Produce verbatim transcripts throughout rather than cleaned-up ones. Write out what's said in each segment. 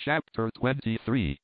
Chapter twenty-three.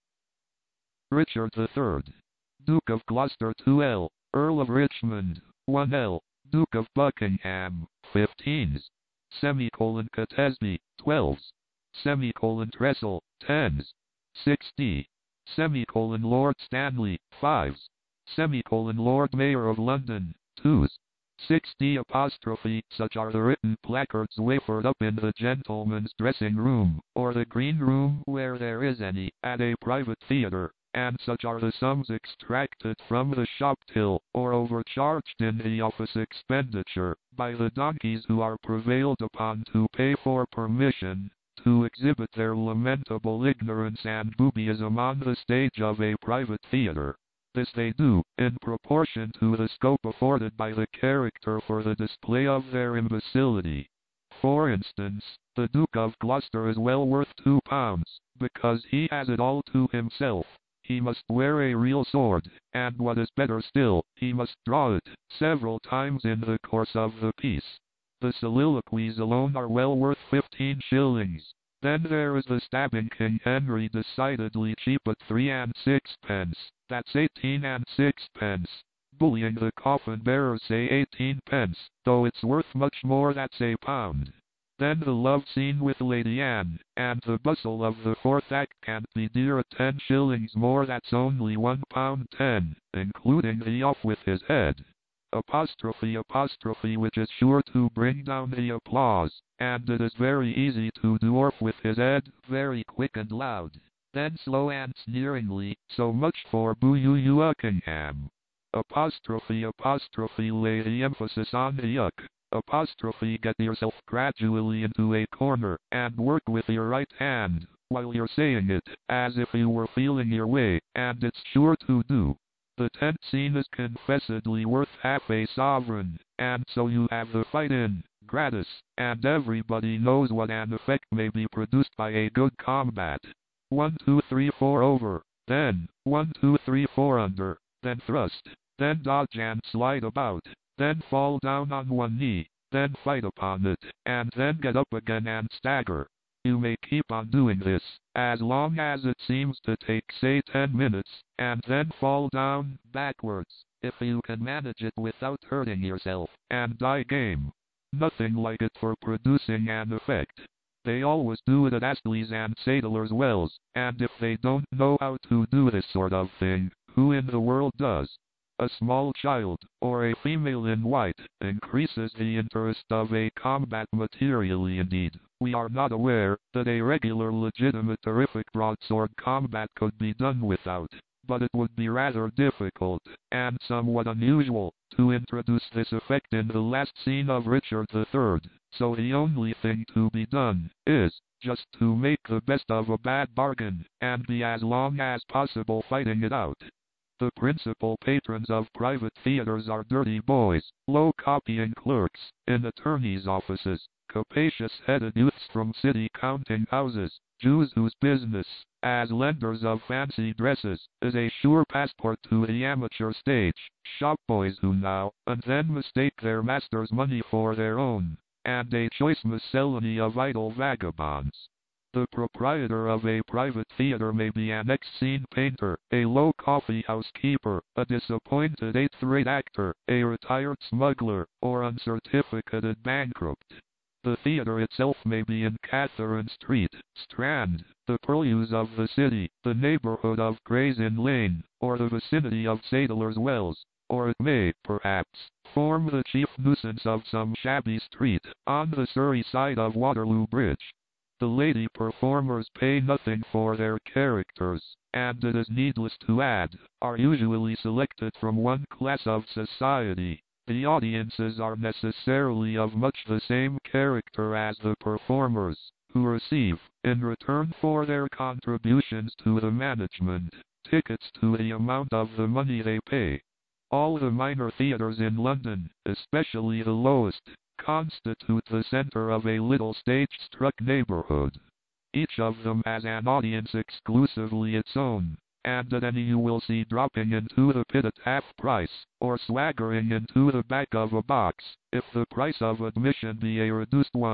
Richard the third, Duke of Gloucester two L, Earl of Richmond one L, Duke of Buckingham fifteens, semicolon Catesby twelves, semicolon Trestle tens, sixty, semicolon Lord Stanley fives, semicolon Lord Mayor of London twos, sixty apostrophe. Such are the written placards wafered up in the gentleman's dressing room, or the green room where there is any, at a private theatre, and such are the sums extracted from the shop till, or overcharged in the office expenditure, by the donkeys who are prevailed upon to pay for permission to exhibit their lamentable ignorance and boobyism on the stage of a private theatre. This they do, in proportion to the scope afforded by the character for the display of their imbecility. For instance, the Duke of Gloucester is well worth two pounds, because he has it all to himself. He must wear a real sword, and what is better still, he must draw it, several times in the course of the piece. The soliloquies alone are well worth fifteen shillings. Then there is the stabbing King Henry, decidedly cheap at three and sixpence, that's eighteen and sixpence. Bullying the coffin bearers, say eighteen pence, though it's worth much more, that's a pound. Then the love scene with Lady Anne, and the bustle of the fourth act can't be dear at ten shillings more, that's only one pound ten, including the off with his head. Apostrophe apostrophe, which is sure to bring down the applause, and it is very easy to do off with his head, very quick and loud. Then slow and sneeringly, so much for Buckingham. Apostrophe apostrophe, lay the emphasis on the yuck. Apostrophe, get yourself gradually into a corner, and work with your right hand, while you're saying it, as if you were feeling your way, and it's sure to do. The tenth scene is confessedly worth half a sovereign, and so you have the fight in, gratis, and everybody knows what an effect may be produced by a good combat. One, two, three, four over, then, one, two, three, four under, then thrust, then dodge and slide about, then fall down on one knee, then fight upon it, and then get up again and stagger. You may keep on doing this, as long as it seems to take, say, ten minutes, and then fall down, backwards, if you can manage it without hurting yourself, and die game. Nothing like it for producing an effect. They always do it at Astley's and Sadler's Wells, and if they don't know how to do this sort of thing, who in the world does? A small child, or a female in white, increases the interest of a combat materially indeed. We are not aware that a regular legitimate terrific broadsword combat could be done without, but it would be rather difficult, and somewhat unusual, to introduce this effect in the last scene of Richard the third, so the only thing to be done is just to make the best of a bad bargain, and be as long as possible fighting it out. The principal patrons of private theaters are dirty boys, low copying clerks, in attorneys' offices, capacious-headed youths from city counting houses, Jews whose business, as lenders of fancy dresses, is a sure passport to the amateur stage, shop boys who now and then mistake their master's money for their own, and a choice miscellany of idle vagabonds. The proprietor of a private theater may be an ex-scene painter, a low coffee-house keeper, a disappointed eighth-rate actor, a retired smuggler, or uncertificated bankrupt. The theater itself may be in Catherine Street, Strand, the purlieus of the city, the neighborhood of Gray's Inn Lane, or the vicinity of Sadler's Wells, or it may, perhaps, form the chief nuisance of some shabby street, on the Surrey side of Waterloo Bridge. The lady performers pay nothing for their characters, and it is needless to add, are usually selected from one class of society. The audiences are necessarily of much the same character as the performers, who receive, in return for their contributions to the management, tickets to the amount of the money they pay. All the minor theatres in London, especially the lowest, constitute the center of a little stage-struck neighborhood. Each of them has an audience exclusively its own, and at any you will see dropping into the pit at half price, or swaggering into the back of a box, if the price of admission be a reduced one,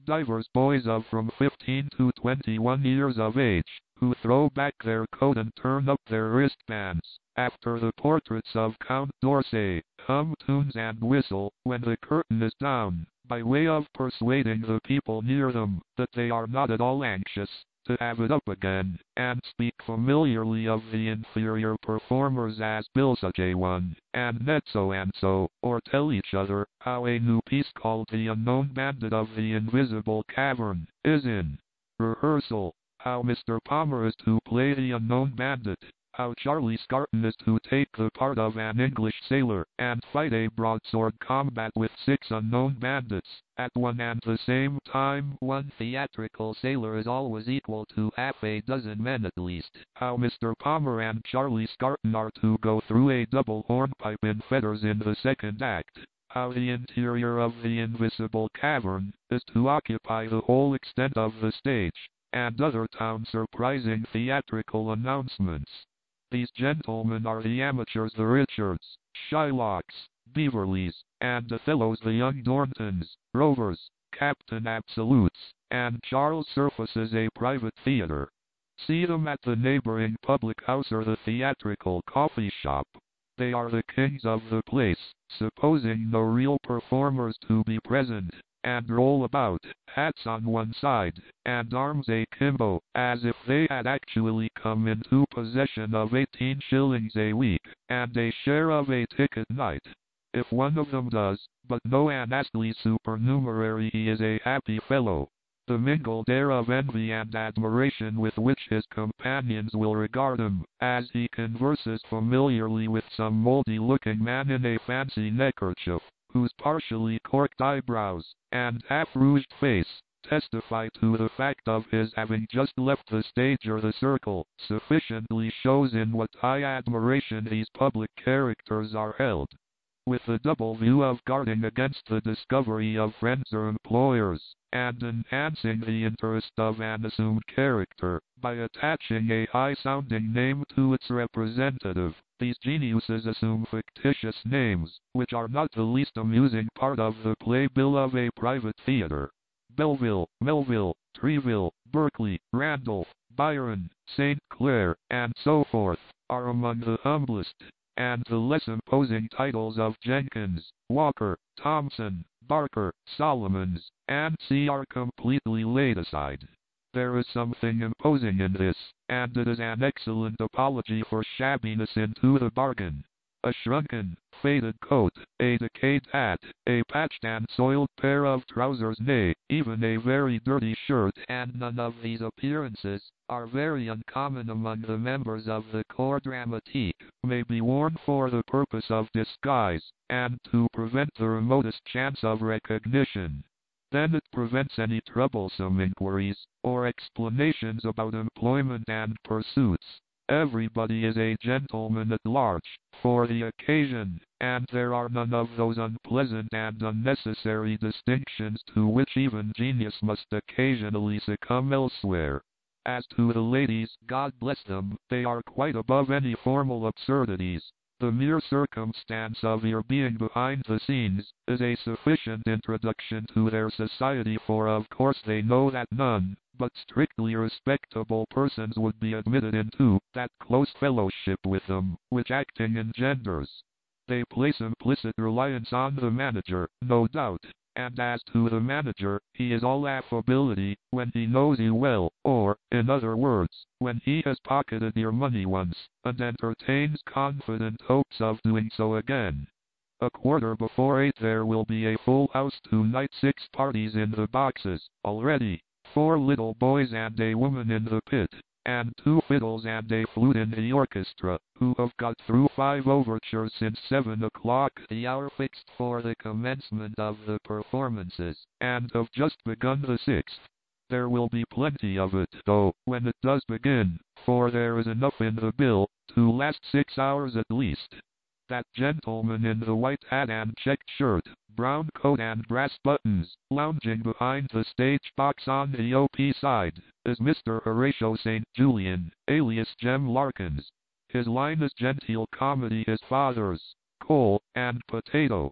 divers boys of from fifteen to twenty-one years of age, who throw back their coat and turn up their wristbands, after the portraits of Count d'Orsay, hum tunes and whistle, when the curtain is down, by way of persuading the people near them that they are not at all anxious to have it up again, and speak familiarly of the inferior performers as Bill such a one, and Ned so and so, or tell each other how a new piece called The Unknown Bandit of the Invisible Cavern is in rehearsal, how Mister Palmer is to play the unknown bandit, how Charlie Scarton is to take the part of an English sailor, and fight a broadsword combat with six unknown bandits. At one and the same time, one theatrical sailor is always equal to half a dozen men at least. How Mister Palmer and Charlie Scarton are to go through a double hornpipe in fetters in the second act. How the interior of the invisible cavern is to occupy the whole extent of the stage, and other town surprising theatrical announcements. These gentlemen are the amateurs, the Richards, Shylocks, Beverleys, and Othellos, the young Dorntons, Rovers, Captain Absolutes, and Charles Surface's A Private Theatre. See them at the neighboring public house or the theatrical coffee shop. They are the kings of the place, supposing no real performers to be present, and roll about, hats on one side, and arms akimbo, as if they had actually come into possession of eighteen shillings a week, and a share of a ticket night. If one of them does, but no an Astley supernumerary, he is a happy fellow. The mingled air of envy and admiration with which his companions will regard him, as he converses familiarly with some mouldy-looking man in a fancy neckerchief, whose partially corked eyebrows and half-rouged face testify to the fact of his having just left the stage or the circle, sufficiently shows in what high admiration these public characters are held. With the double view of guarding against the discovery of friends or employers, and enhancing the interest of an assumed character, by attaching a high-sounding name to its representative, these geniuses assume fictitious names, which are not the least amusing part of the playbill of A Private Theatre. Belleville, Melville, Treville, Berkeley, Randolph, Byron, Saint Clair, and so forth, are among the humblest and the less imposing titles of Jenkins, Walker, Thompson, Barker, Solomons, and C are completely laid aside. There is something imposing in this, and it is an excellent apology for shabbiness into the bargain. A shrunken, faded coat, a decayed hat, a patched and soiled pair of trousers, nay, even a very dirty shirt, and none of these appearances are very uncommon among the members of the corps dramatique, may be worn for the purpose of disguise, and to prevent the remotest chance of recognition. Then it prevents any troublesome inquiries or explanations about employment and pursuits. Everybody is a gentleman at large for the occasion, and there are none of those unpleasant and unnecessary distinctions to which even genius must occasionally succumb elsewhere. As to the ladies, God bless them, they are quite above any formal absurdities. The mere circumstance of your being behind the scenes is a sufficient introduction to their society, for of course they know that none but strictly respectable persons would be admitted into that close fellowship with them which acting engenders. They place implicit reliance on the manager, no doubt, and as to the manager, he is all affability when he knows you well, or, in other words, when he has pocketed your money once, and entertains confident hopes of doing so again. A quarter before eight there will be a full house tonight, six parties in the boxes, already, four little boys and a woman in the pit, and two fiddles and a flute in the orchestra, who have got through five overtures since seven o'clock, the hour fixed for the commencement of the performances, and have just begun the sixth. There will be plenty of it, though, when it does begin, for there is enough in the bill to last six hours at least. That gentleman in the white hat and checked shirt, brown coat and brass buttons, lounging behind the stage box on the O P side, is Mister Horatio Saint Julian, alias Jem Larkins. His line is genteel comedy, his father's, coal and potato.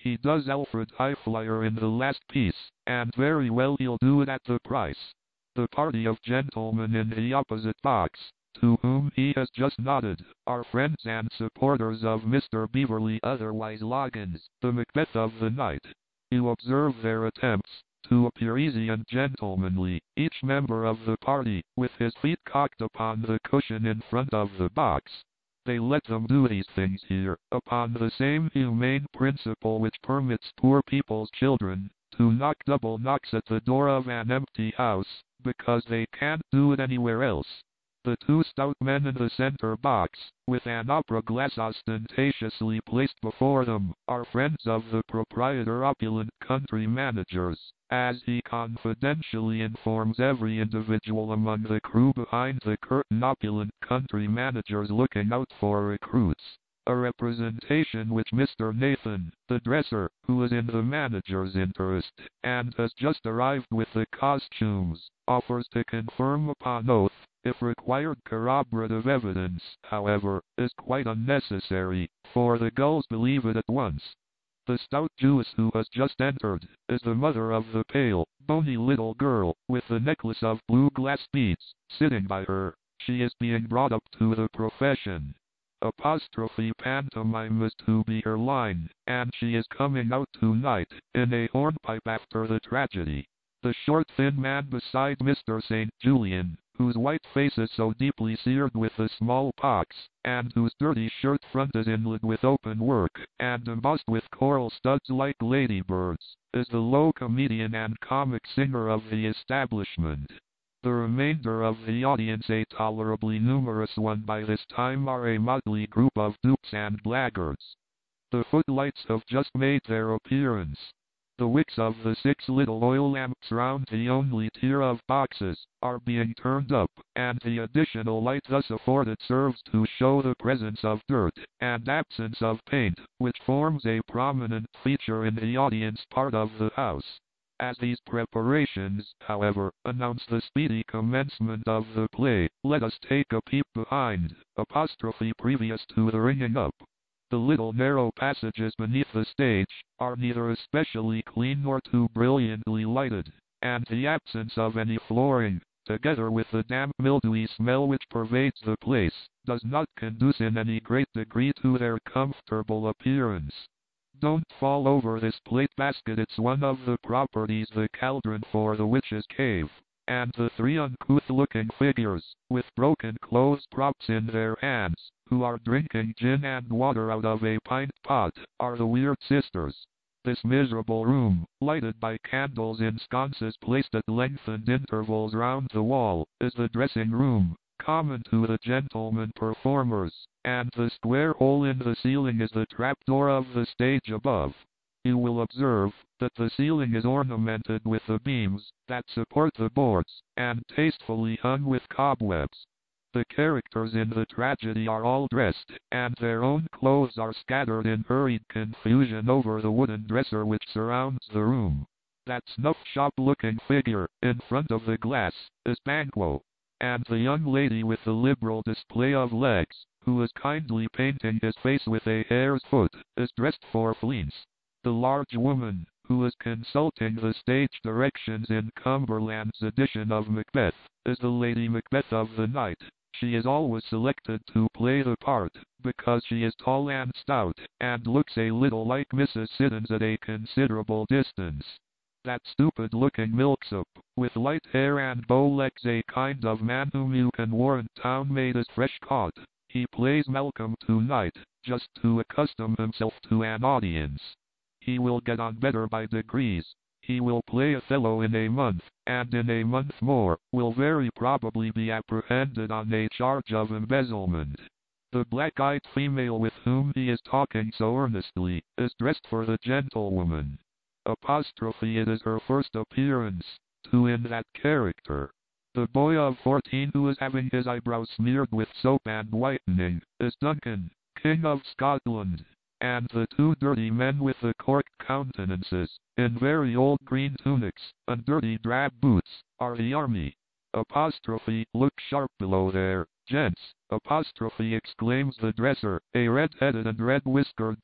He does Alfred Highflyer in the last piece, and very well he'll do it at the price. The party of gentlemen in the opposite box, to whom he has just nodded, are friends and supporters of Mister Beverly, otherwise Loggins, the Macbeth of the night. You observe their attempts to appear easy and gentlemanly, each member of the party, with his feet cocked upon the cushion in front of the box. They let them do these things here, upon the same humane principle which permits poor people's children to knock double knocks at the door of an empty house, because they can't do it anywhere else. The two stout men in the center box, with an opera glass ostentatiously placed before them, are friends of the proprietor, opulent country managers, as he confidentially informs every individual among the crew behind the curtain. Opulent country managers looking out for recruits. A representation which Mister Nathan, the dresser, who is in the manager's interest, and has just arrived with the costumes, offers to confirm upon oath. If required corroborative evidence, however, is quite unnecessary, for the gulls believe it at once. The stout Jewess who has just entered is the mother of the pale, bony little girl, with the necklace of blue glass beads, sitting by her. She is being brought up to the profession. Apostrophe pantomime is to be her line, and she is coming out tonight, in a hornpipe after the tragedy. The short thin man beside Mister Saint Julian, whose white face is so deeply seared with the smallpox, and whose dirty shirt front is inlaid with open work, and embossed with coral studs like ladybirds, is the low comedian and comic singer of the establishment. The remainder of the audience, a tolerably numerous one by this time, are a motley group of dupes and blackguards. The footlights have just made their appearance. The wicks of the six little oil lamps round the only tier of boxes are being turned up, and the additional light thus afforded serves to show the presence of dirt and absence of paint, which forms a prominent feature in the audience part of the house. As these preparations, however, announce the speedy commencement of the play, let us take a peep behind, apostrophe previous to the ringing up. The little narrow passages beneath the stage are neither especially clean nor too brilliantly lighted, and the absence of any flooring, together with the damp mildewy smell which pervades the place, does not conduce in any great degree to their comfortable appearance. Don't fall over this plate basket, it's one of the properties the cauldron for the witch's cave. And the three uncouth-looking figures, with broken clothes props in their hands, who are drinking gin and water out of a pint pot, are the Weird Sisters. This miserable room, lighted by candles in sconces placed at lengthened intervals round the wall, is the dressing room, common to the gentlemen performers, and the square hole in the ceiling is the trapdoor of the stage above. You will observe that the ceiling is ornamented with the beams that support the boards, and tastefully hung with cobwebs. The characters in the tragedy are all dressed, and their own clothes are scattered in hurried confusion over the wooden dresser which surrounds the room. That snuff-shop-looking figure, in front of the glass, is Banquo, and the young lady with the liberal display of legs, who is kindly painting his face with a hare's foot, is dressed for Fleance. The large woman, who is consulting the stage directions in Cumberland's edition of Macbeth, is the Lady Macbeth of the night. She is always selected to play the part, because she is tall and stout, and looks a little like Missus Siddons at a considerable distance. That stupid-looking milksop, with light hair and bow legs, a kind of man whom you can warrant town-made is fresh caught. He plays Malcolm tonight, just to accustom himself to an audience. He will get on better by degrees. He will play Othello in a month, and in a month more, will very probably be apprehended on a charge of embezzlement. The black-eyed female with whom he is talking so earnestly, is dressed for the gentlewoman. Apostrophe it is her first appearance, to in that character. The boy of fourteen who is having his eyebrows smeared with soap and whitening, is Duncan, King of Scotland. And the two dirty men with the corked countenances, in very old green tunics, and dirty drab boots, are the army. Apostrophe, look sharp below there, gents, apostrophe exclaims the dresser, a red-headed and red-whiskered Jew,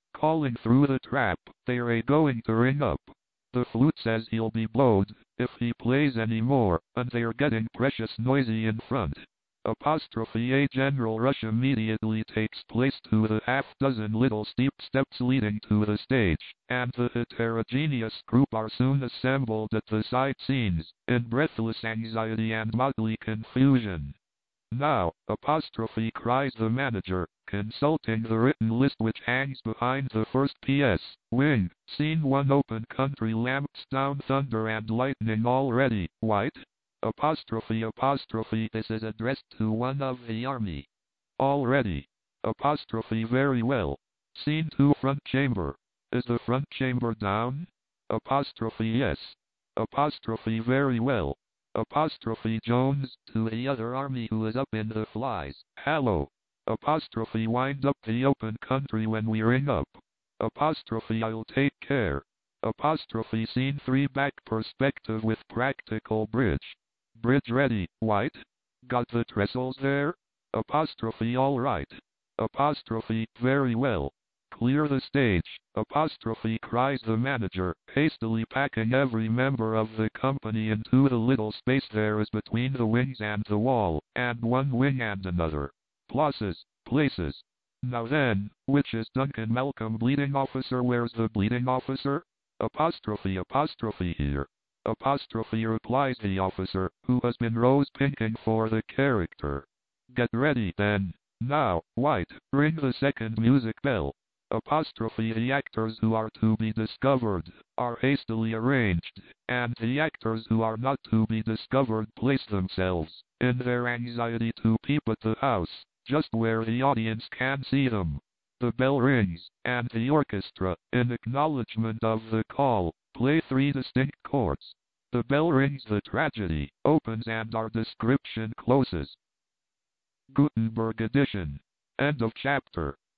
calling through the trap, they're a going to ring up. The flute says he'll be blowed if he plays any more, and they're getting precious noisy in front. Apostrophe A general rush immediately takes place to the half-dozen little steep steps leading to the stage, and the heterogeneous group are soon assembled at the side scenes, in breathless anxiety and motley confusion. Now, apostrophe cries the manager, consulting the written list which hangs behind the first P S. Wing, scene one open country lamps down thunder and lightning already, white. Apostrophe apostrophe this is addressed to one of the army. Already. Apostrophe very well. Scene two front chamber. Is the front chamber down? Apostrophe yes. Apostrophe very well. Apostrophe Jones to the other army who is up in the flies. Hello. Apostrophe wind up the open country when we ring up. Apostrophe I'll take care. Apostrophe scene three back perspective with practical bridge. Bridge ready, white. Got the trestles there? Apostrophe all right. Apostrophe very well. Clear the stage. Apostrophe cries the manager, hastily packing every member of the company into the little space there is between the wings and the wall, and one wing and another. Places, places. Now then, which is Duncan Malcolm bleeding officer? Where's the bleeding officer? Apostrophe apostrophe here. Apostrophe replies the officer, who has been rose-pinking for the character. Get ready then. Now, white, ring the second music bell. Apostrophe the actors who are to be discovered are hastily arranged, and the actors who are not to be discovered place themselves, in their anxiety to peep at the house, just where the audience can see them. The bell rings, and the orchestra, in acknowledgement of the call, play three distinct chords. The bell rings, the tragedy opens, and our description closes. Gutenberg edition. End of chapter.